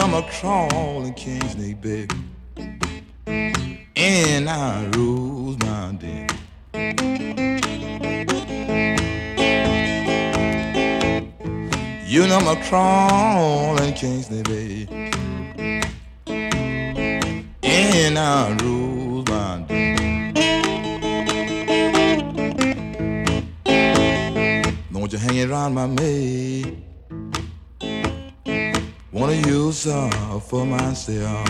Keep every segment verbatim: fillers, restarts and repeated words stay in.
I'm a crawling king snake, baby, and I rules my den. You know I'm a crawling king snake, baby, and I rules my den. Don't you hang around my maid, wanna use her for myself.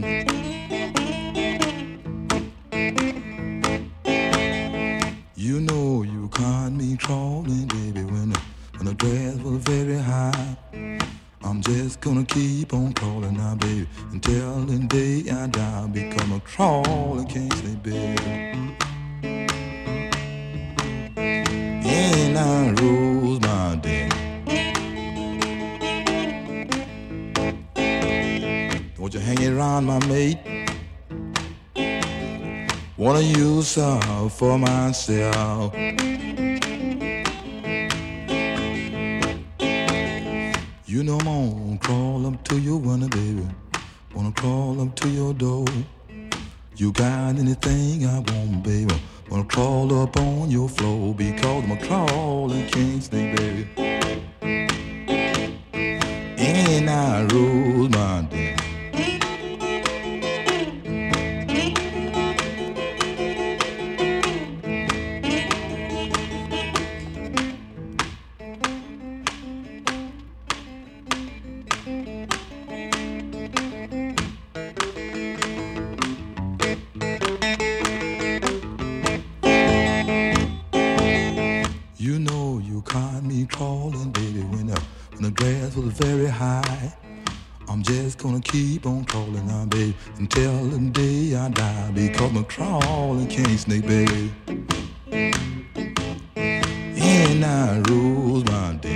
You know you caught me crawling, baby, when the, when the grass was very high. I'm just gonna keep on crawling now, baby, until the day I die. Become a crawling king snake, baby, and I rules my den. Don't you hang around my mate, wanna use her for myself. You know I'm gonna crawl up to your window, baby, wanna crawl up to your door. You got anything I want, baby, wanna crawl up on your floor, because I'm a crawling king snake, baby, and I rule my den. You know you caught me crawling, baby, when the, when the grass was very high. I'm just gonna keep on crawling now, baby, until the day I die, because I'm a crawling king snake, baby, and I rules my day.